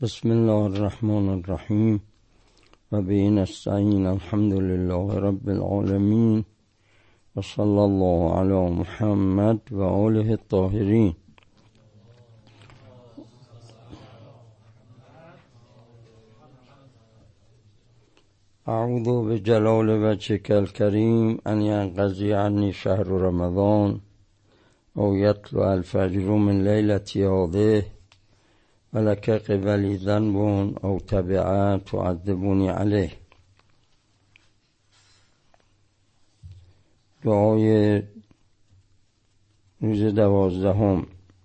بسم الله الرحمن الرحیم و به نستعین. الحمد لله رب العالمین و صلی الله علی محمد و آله الطاهرین. اعوذ بجلال وجهک الکریم ان ینقضی عنی شهر رمضان او یطلع الفجر من لیلة هذه ولک قبلی ذنب او تبعه تعذبنی علیه. دعای روز 12،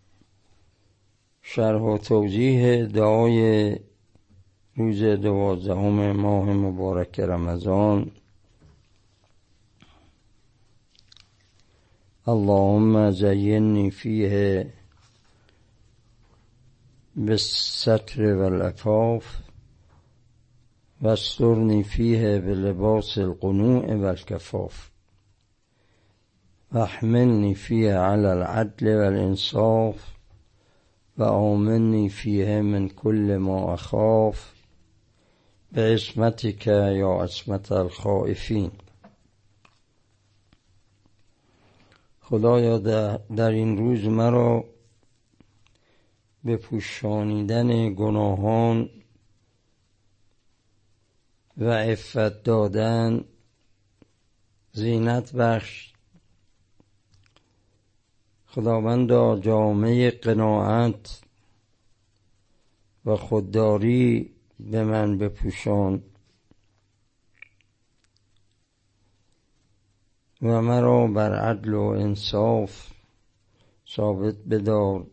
شرح و توضیح دعای روز 12 ماه مبارک رمضان. اللهم زینی فیه بالستر والعفاف واسترنی فیه بلباس القنوع والکفاف واحملنی فیه علی العدل والانصاف و آمنی فیه من کل ما اخاف بعصمتک یا عصمت الخائفین. خدایا در این روز مرا به پوشانیدن گناهان و عفت دادن زینت بخش. خداوندا جامه قناعت و خودداری به من بپوشان و مرا بر عدل و انصاف ثابت بدار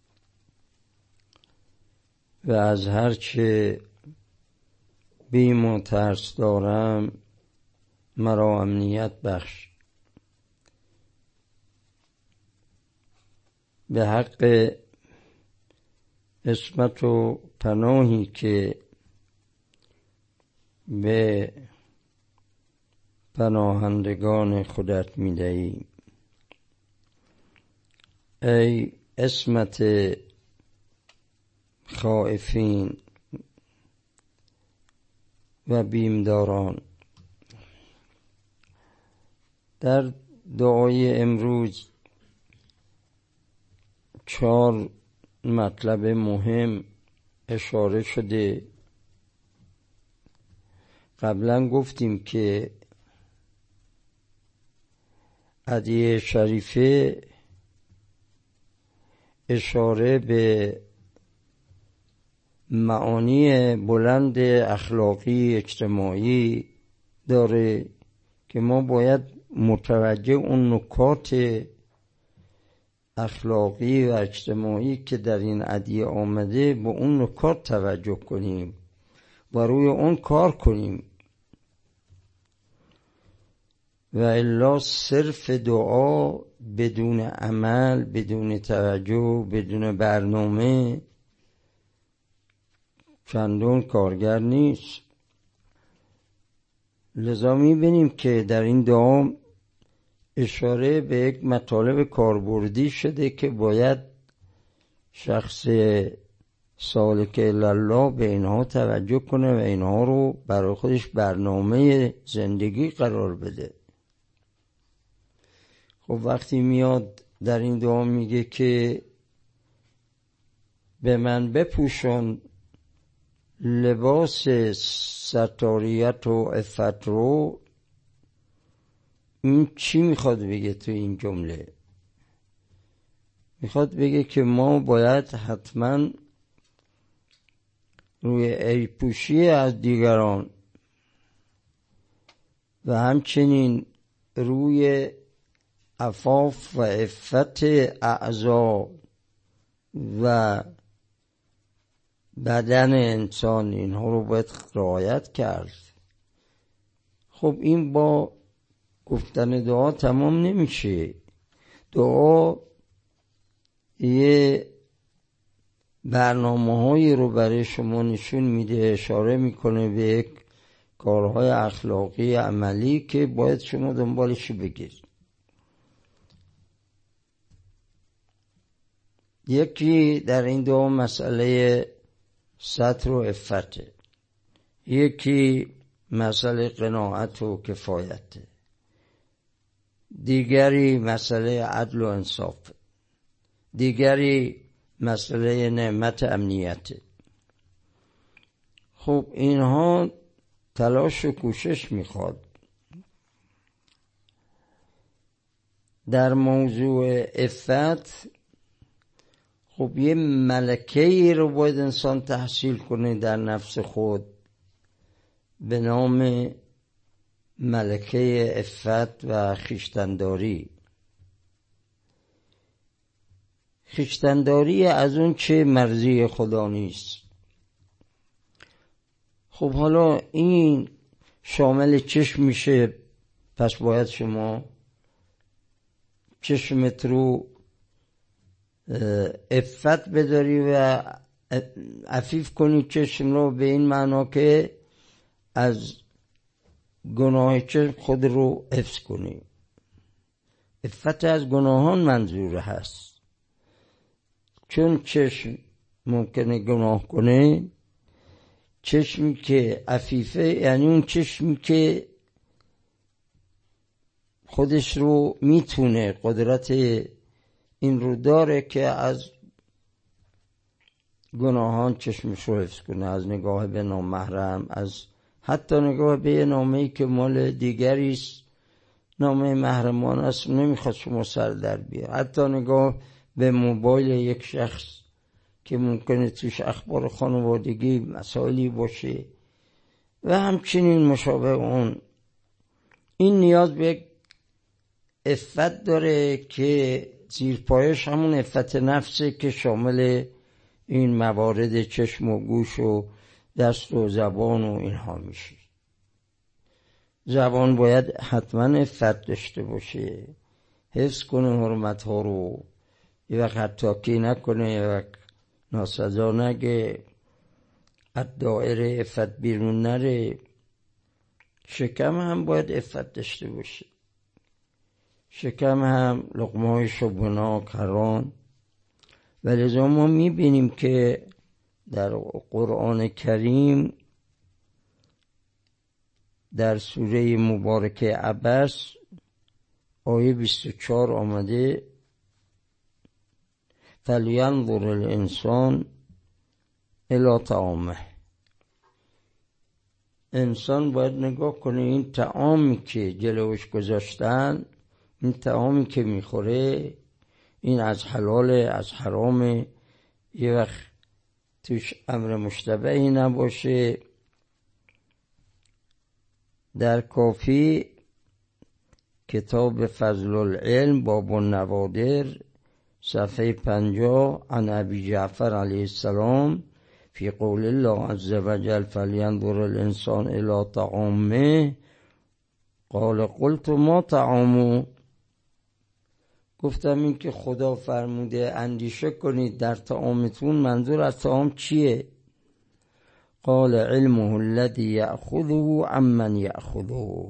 و از هرچه بیم و ترس دارم مرا امنیت بخش. به حق عصمت و پناهی که به پناهندگان خودت می‌دهی، ای عصمت خائفین و بیمداران. در دعای امروز 4 مطلب مهم اشاره شده. قبلا گفتیم که ادعیه شریفه اشاره به معانی بلند اخلاقی اجتماعی داره که ما باید متوجه اون نکات اخلاقی و اجتماعی که در این ادعیه آمده به اون نکات توجه کنیم و روی اون کار کنیم، و الا صرف دعا بدون عمل، بدون توجه، بدون برنامه چندان کارگر نیست. لذا می‌بینیم که در این دعا اشاره به یک مطالب کاربردی شده که باید شخص سالک الله به اینها توجه کنه و اینها رو برای خودش برنامه زندگی قرار بده. خب وقتی میاد در این دعا میگه که به من بپوشان لباس ستاریت و عفت رو، این چی میخواد بگه تو این جمله؟ میخواد بگه که ما باید حتما روی عیب‌پوشی از دیگران و همچنین روی عفاف و عفت اعضا و بدن انسان، اینها رو باید رعایت کرد. خب این با گفتن دعا تمام نمیشه. دعا یه برنامه‌هایی رو برای شما نشون میده، اشاره میکنه به یک کارهای اخلاقی عملی که باید شما دنبالش بگیرید. یکی در این دعا مسئله ستر و عفته، یکی مسئله قناعت و کفایت، دیگری مسئله عدل و انصاف، دیگری مسئله نعمت امنیت. خب اینها تلاش و کوشش میخواد. در موضوع عفت خب یه ملکه‌ای رو باید انسان تحصیل کنه در نفس خود به نام ملکه عفت و خویشتن‌داری. خویشتن‌داری از اون چه مرضی خدا نیست. خب حالا این شامل چشم میشه، پس باید شما چشمت رو عفت بداری و عفیف کنی چشم رو، به این معنا که از گناه چشم خود رو حفظ کنی. عفت از گناهان منظور هست، چون چشم ممکنه گناه کنه. چشمی که عفیفه یعنی اون چشمی که خودش رو میتونه، قدرت این رو داره که از گناهان چشمش رو حفظ کنه، از نگاه به نامحرم، از حتی نگاه به نامه‌ای که مال دیگریست، نامه محرمان است، نمیخواد شما سر در بیاره، حتی نگاه به موبایل یک شخص که ممکنه توش اخبار خانوادگی مسائلی باشه و همچنین مشابه اون. این نیاز به عفت داره که زیر پایش همون عفت نفسه که شامل این موارد چشم و گوش و دست و زبان و اینها میشه. زبان باید حتما عفت داشته باشه، حفظ کنه حرمت ها رو، یه وقت حتاکی نکنه، یه وقت ناسزا نگه، از دایره عفت بیرون نره. شکم هم باید عفت داشته باشه. شکم هم لقمه های شبناک حرام. ولذا ما میبینیم که در قرآن کریم در سوره مبارکه عبس آیه 24 آمده فلینظر الانسان الی طعامه. انسان باید نگاه کنه این طعامی که جلوش گذاشتن، این طعامی که میخوره، این از حلاله از حرامه، یه وقت توش امر مشتبهی نباشه. در کافی کتاب فضل العلم باب النوادر صفحه 50 عن ابی جعفر علیه السلام فی قول الله عز وجل فلینظر الانسان الی طعامه قال قلت ما طعامه. گفتم این که خدا فرموده اندیشه کنید در طعامتون، منظور از طعام چیه؟ قال علمه الذی یأخذه عمن یأخذه.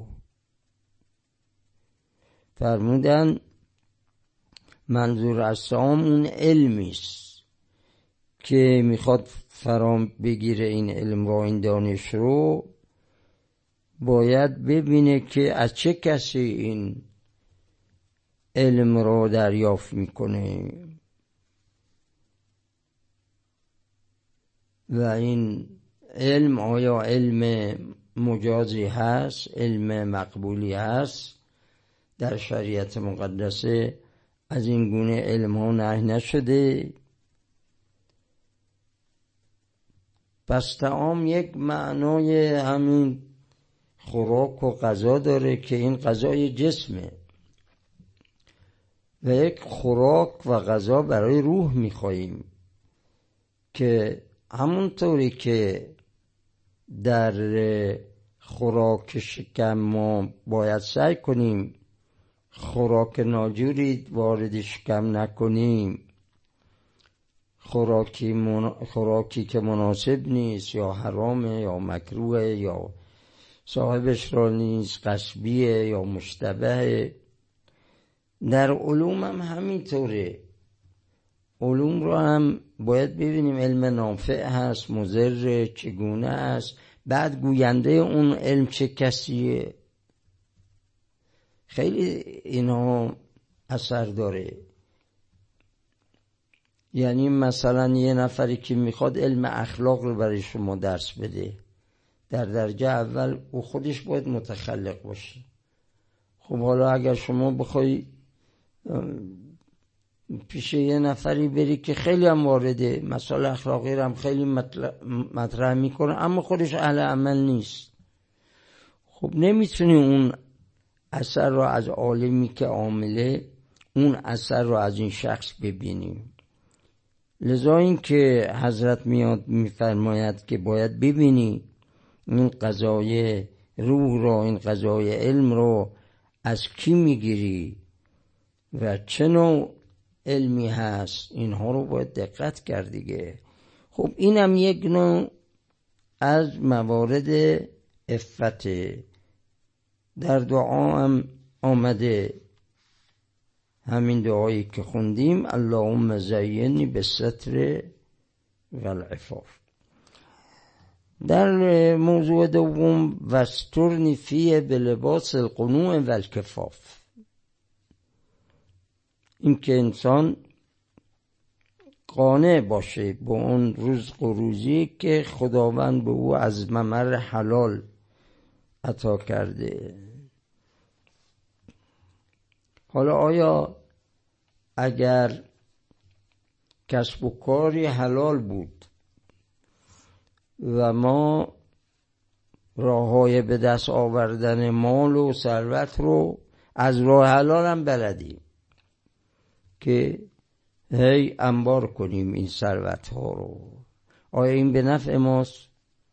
فرمودن منظور از طعام اون علمیست که میخواد فرام بگیره این علم رو، این دانش رو، باید ببینه که از چه کسی این علم رو دریافت میکنه و این علم آیا علم مجازی هست، علم مقبولی هست. در شریعت مقدسه از این گونه علم ها نهی نشده. پس طعام یک معنای همین خوراک و غذا داره که این غذای جسمه و یک خوراک و غذا برای روح میخواییم که همونطوری که در خوراک شکم ما باید سعی کنیم خوراک ناجوری وارد شکم نکنیم، خوراکی که مناسب نیست یا حرامه یا مکروه یا صاحبش را نیست، غصبیه یا مشتبهه. در علوم هم همینطوره. علوم رو هم باید ببینیم علم نافع هست، مضر، چگونه است، بعد گوینده اون علم چه کسیه. خیلی اینا اثر داره. یعنی مثلا یه نفری که میخواد علم اخلاق رو برای شما درس بده، در درجه اول او خودش باید متخلق باشه. خب حالا اگر شما بخوای پیش یه نفری بری که خیلی هم وارده مسائل اخلاقی رو هم خیلی مطرح میکنه اما خودش اهل عمل نیست، خب نمیتونی اون اثر رو از عالمی که عامله اون اثر رو از این شخص ببینیم. لذا این که حضرت میاد میفرماید که باید ببینی این قضای روح رو، این قضای علم رو از کی میگیری و چه نوع علمی هست، اینها رو باید دقت کرد دیگه. خب اینم یک نوع از موارد عفته. در دعا هم آمده همین دعایی که خوندیم، اللهم زینی بالستر والعفاف. در موضوع دوم واسترنی فیه بلباس القنوع والکفاف، این که انسان قانع باشه با اون رزق و روزی که خداوند به او از ممر حلال عطا کرده. حالا آیا اگر کسب و کاری حلال بود و ما راههای به دست آوردن مال و ثروت رو از راه حلال هم بلدیم که هی انبار کنیم این ثروت ها رو، آیا این به نفع ماست؟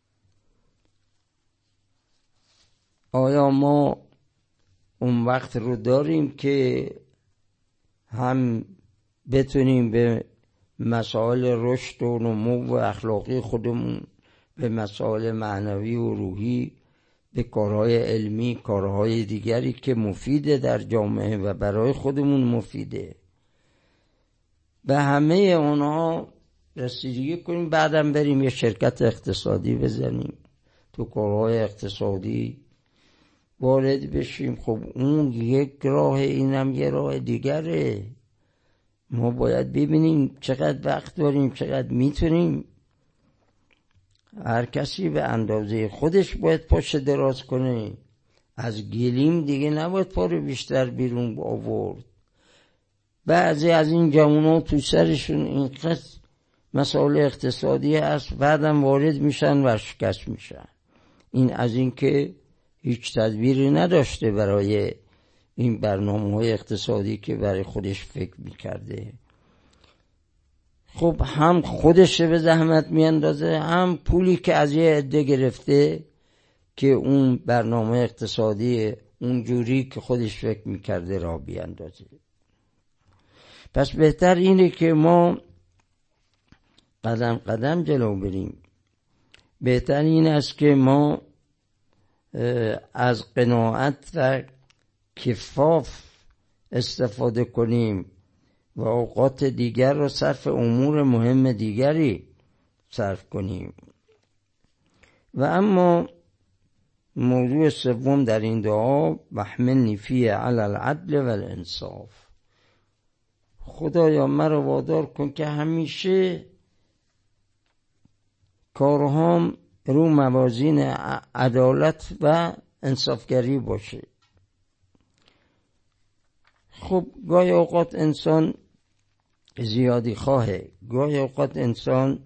آیا ما اون وقت رو داریم که هم بتونیم به مسائل رشد و نمو و اخلاقی خودمون، به مسائل معنوی و روحی، به کارهای علمی، کارهای دیگری که مفیده در جامعه و برای خودمون مفیده، به همه اونها رسیدگی کنیم، بعدم بریم یه شرکت اقتصادی بزنیم، تو کارهای اقتصادی وارد بشیم؟ خب اون یک راه، اینم یه راه دیگره. ما باید ببینیم چقدر وقت داریم، چقدر میتونیم. هر کسی به اندازه خودش باید پاش دراز کنه، از گلیم دیگه نباید پا رو بیشتر بیرون آورد. بعضی از این جوانان تو سرشون اینقدر مسائل اقتصادی هست، بعدم وارد میشن و شکست میشن. این از این که هیچ تدبیری نداشته برای این برنامه‌های اقتصادی که برای خودش فکر میکرده. خب هم خودش به زحمت میاندازه، هم پولی که از یه عده گرفته که اون برنامه اقتصادی اون جوری که خودش فکر میکرده را بیاندازه. پس بهتر اینه که ما قدم قدم جلو بریم. بهتر این است که ما از قناعت و کفاف استفاده کنیم و اوقات دیگر رو صرف امور مهم دیگری صرف کنیم. و اما موضوع سوم در این دعا، واحملنی فیه علی العدل والانصاف، خدایا مرا وادار کن که همیشه کارهام رو موازین عدالت و انصافگری باشه. خب گاهی اوقات انسان زیادی خواهه، گاهی اوقات انسان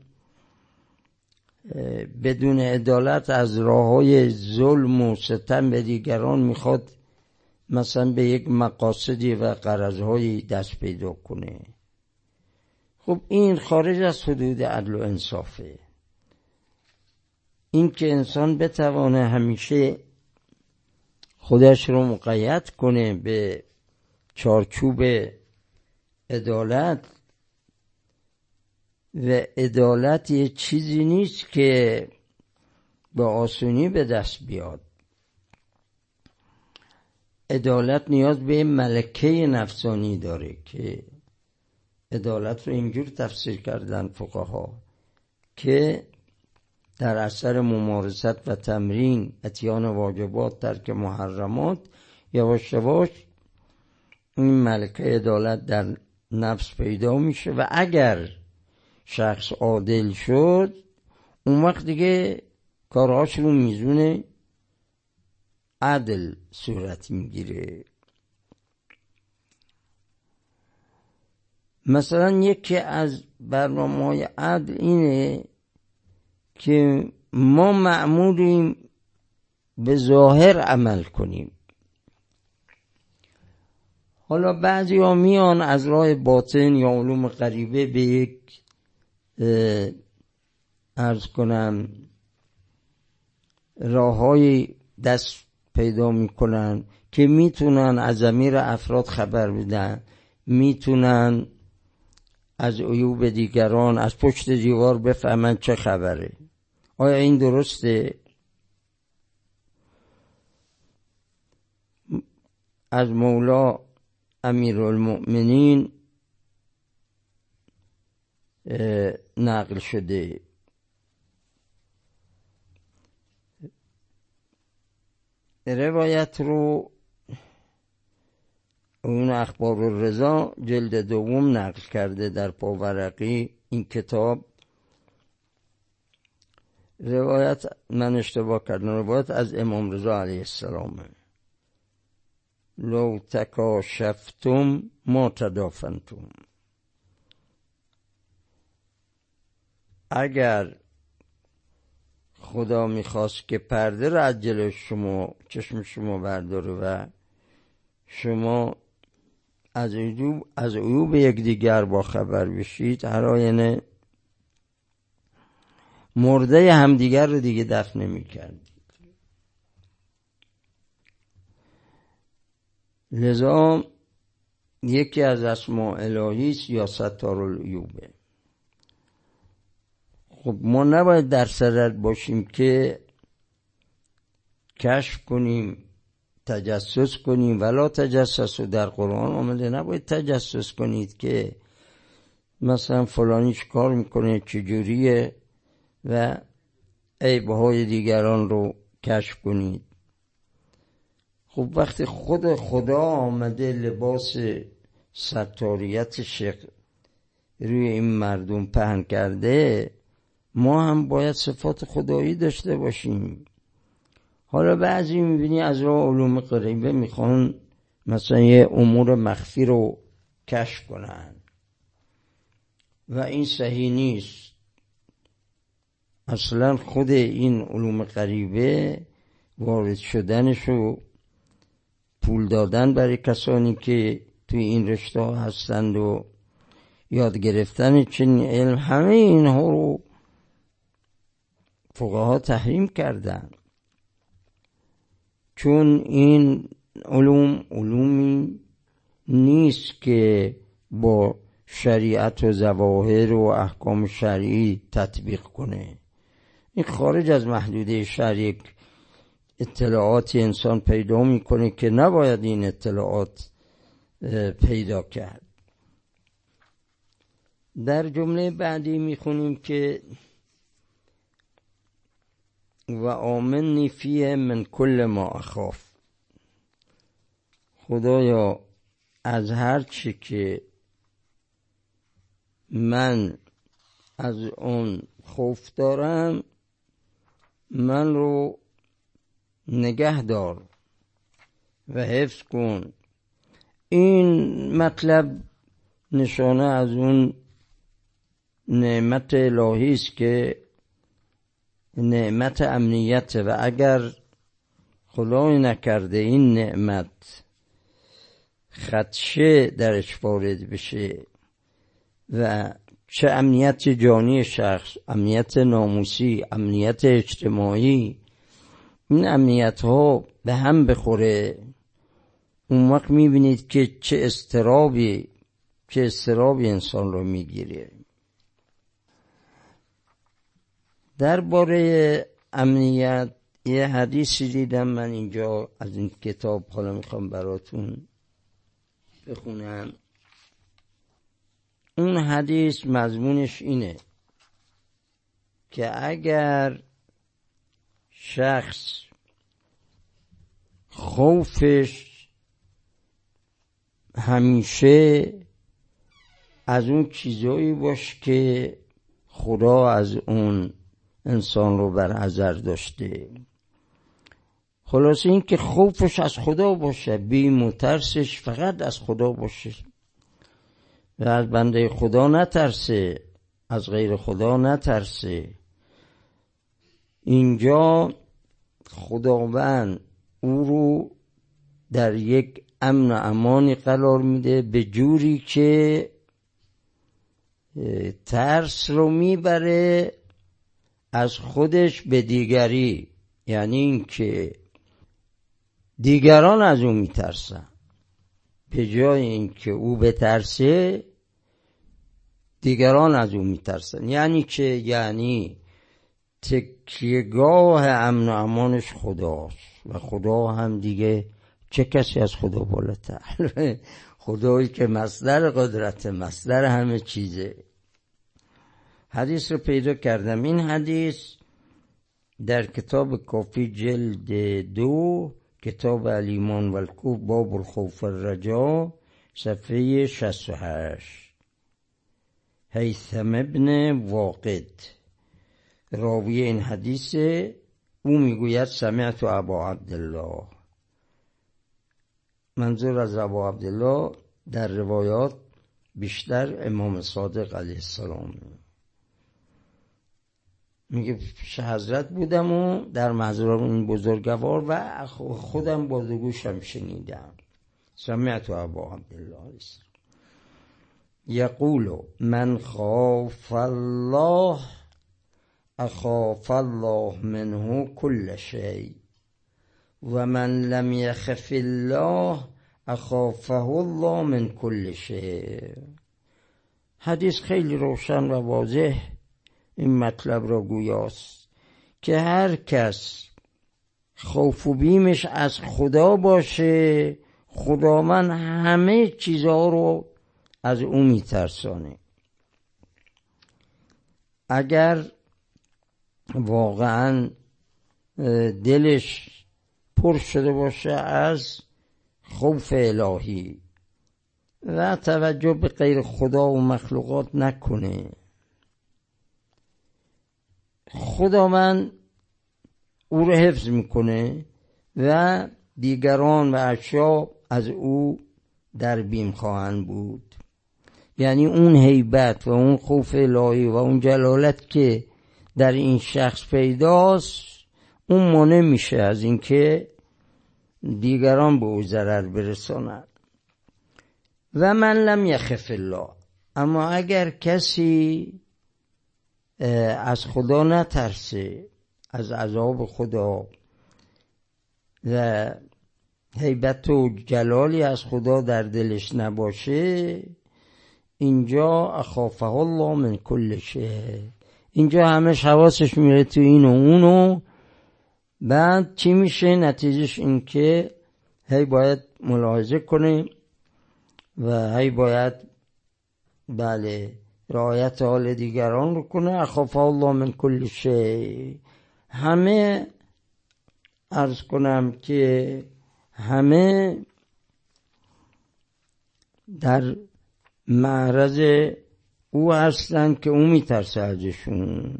بدون عدالت از راههای ظلم و ستم به دیگران میخواد مثلا به یک مقاصدی و غرضهایی دست پیدا کنه. خب این خارج از حدود عدل و انصافه. این که انسان بتوانه همیشه خودش رو مقید کنه به چارچوب عدالت، و عدالت یه چیزی نیست که با آسونی به دست بیاد. عدالت نیاز به ملکه نفسانی داره که عدالت رو اینجور تفسیر کردن فقها که در اثر ممارست و تمرین، اتیان واجبات، ترک محرمات، یواش یواش این ملکه عدالت در نفس پیدا میشه و اگر شخص عادل شد اون وقت دیگه کارهاش رو میزون عدل صورت میگیره. مثلا یکی از برنامه‌های عدل اینه که ما مأموریم به ظاهر عمل کنیم. حالا بعضی ها میان از راه باطن یا علوم غریبه به یک عرض کنم راه‌های دست پیدا میکنن که میتونن از ضمیر افراد خبر بدن، میتونن از عیوب دیگران از پشت دیوار بفهمن چه خبره. آیا این درسته؟ از مولا امیرالمؤمنین نقل شده روایت رو اون اخبار الرضا جلد دوم نقل کرده در پاورقی این کتاب. روایت من اشتباه کردم، روایت از امام رضا علیه السلام: لو تکاشفتم ما تدافنتم. اگر خدا میخواست که پرده را از جلوی شما چشم شما برداره و شما از عیوب یکدیگر با خبر بشید، هر آینه مرده همدیگر رو دیگه دفن نمی‌کردید. لذا یکی از اسماء الهی است یا ستارالعیوبه. خب ما نباید در صدد باشیم که کشف کنیم، تجسس کنیم. ولا تجسس در قرآن آمده نباید تجسس کنید که مثلا فلانی چه کار میکنه، چجوریه و عیبهای دیگران رو کشف کنید. خب وقتی خود خدا آمده لباس ستاریت شیخ روی این مردم پهن کرده، ما هم باید صفات خدایی داشته باشیم. حالا بعضی میبینی از راه علوم غریبه میخوان مثلا یه امور مخفی رو کشف کنن و این صحیح نیست. اصلا خود این علوم غریبه وارد شدنشو پول دادن برای کسانی که توی این رشته ها هستند و یاد گرفتن چنین علم، همه اینها رو فقها تحریم کردن، چون این علومی نیست که با شریعت و ظواهر و احکام شرعی تطبیق کنه. این خارج از محدوده شرع اطلاعاتی انسان پیدا میکنه که نباید این اطلاعات پیدا کرد. در جمله بعدی میخونیم که و آمنی فیه من کل ما اخاف. خدایا از هر چی که من از اون خوف دارم من رو نگه دار و حفظ کن. این مطلب نشانه از اون نعمت الهی است که نعمت امنیت، و اگر خدای نکرده این نعمت خدشه درش وارد بشه و چه امنیت جانی شخص، امنیت ناموسی، امنیت اجتماعی، این امنیت ها به هم بخوره، اون وقت میبینید که چه اضطرابی انسان رو میگیره. درباره امنیت یه حدیثی دیدم من اینجا از این کتاب، حالا میخوام براتون بخونم اون حدیث مضمونش اینه که اگر شخص خوفش همیشه از اون چیزایی باشه که خدا از اون انسان رو برحذر داشته، خلاصه این که خوفش از خدا باشه، بیم و ترسش فقط از خدا باشه و از بنده خدا نترسه، از غیر خدا نترسه. اینجا خداوند او رو در یک امن و امانی قرار میده، به جوری که ترس رو میبره از خودش به دیگری، یعنی این که دیگران از او میترسن، به جای این که او بترسه دیگران از او میترسن. یعنی که یعنی تکیهگاه امن و امانش خداست و خدا هم دیگه چه کسی از خدا بالاتر؟ خدایی که مصدر قدرت، مصدر همه چیزه. حدیث رو پیدا کردم. این حدیث در کتاب کافی جلد 2 کتاب الایمان و الکفر باب الخوف الرجا صفحه 68. هیثم ابن واقد راوی این حدیث، او میگوید سمعت ابا عبدالله. منظور از ابا عبدالله در روایات بیشتر امام صادق علیه السلام. میگه پیش حضرت بودم و در محضر این بزرگوار و خودم با دو گوشم شنیدم. سمعت ابا عبدالله یقول من خاف الله اخاف الله منه كل شيء و من لم يخف الله اخافه الله من كل شيء. حدیث خیلی روشن و واضح این مطلب را گویاست که هر کس خوف و بیمش از خدا باشه، خداوند همه چیزها رو از او میترسانه. اگر واقعا دلش پر شده باشه از خوف الهی و توجه به غیر خدا و مخلوقات نکنه، خداوند او رو حفظ میکنه و دیگران و اشیا از او در بیم خواهند بود. یعنی اون هیبت و اون خوف الهی و اون جلالت که در این شخص پیداست، اون مانع میشه از اینکه دیگران به او ضرر برسانند. و من لم یخف الله، اما اگر کسی از خدا نترسه، از عذاب خدا و هیبت و جلالی از خدا در دلش نباشه، اینجا اخافه الله من کل شیء، اینجا همش حواسش میره تو این و اونو. بعد چی میشه؟ نتیجهش این که هی باید ملاحظه کنه و هی باید رعایت حال دیگران رو کنه. اخافه الله من کل شیء، همه عرض کنم که همه در معرض او هستن که او میترسه ازشون.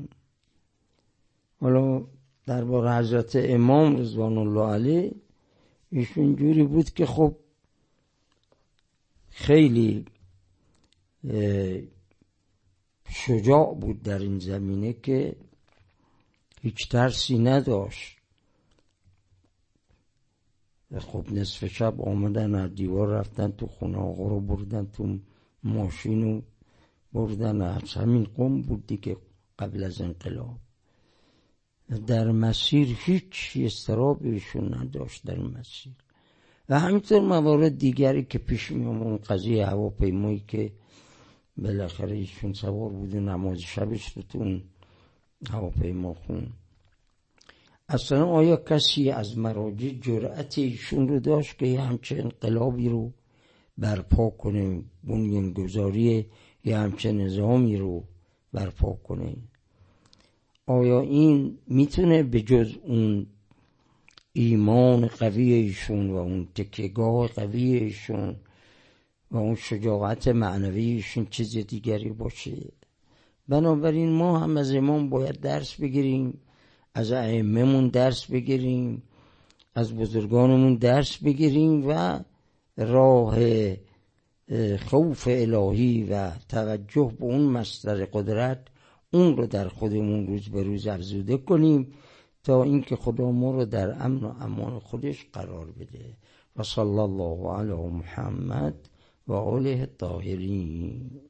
حالا درباره حضرت امام رضوان الله علیه، ایشون جوری بود که خب خیلی شجاع بود در این زمینه که هیچ ترسی نداشت. خب نصف شب آمدن از دیوار رفتن تو خونه آقا رو بردن تو ماشین و بردن. از همین قم بود دیگه قبل از انقلاب. در مسیر هیچ اضطرابی ایشون نداشت در مسیر. و همینطور موارد دیگری که پیش می اومد، اون قضیه هواپیمایی که بالاخره ایشون سوار بود و نماز شبش رو تو اون هواپیما خون. اصلا آیا کسی از مراجع جرأت ایشون رو داشت که همچه انقلابی رو برپا کنه، بنیانگذاری یا همچه نظامی رو برپا کنه. آیا این میتونه به جز اون ایمان قوی ایشون و اون تکیه‌گاه قوی ایشون و اون شجاعت معنوی ایشون چیز دیگری باشه؟ بنابراین ما هم از امام باید درس بگیریم، از ائمه‌مون درس بگیریم، از بزرگانمون درس بگیریم و راه خوف الهی و توجه به اون مصدر قدرت اون رو در خودمون روز به روز افزوده کنیم تا اینکه خدا ما رو در امن و امان خودش قرار بده. و صلی الله علی محمد و آله الطاهرین.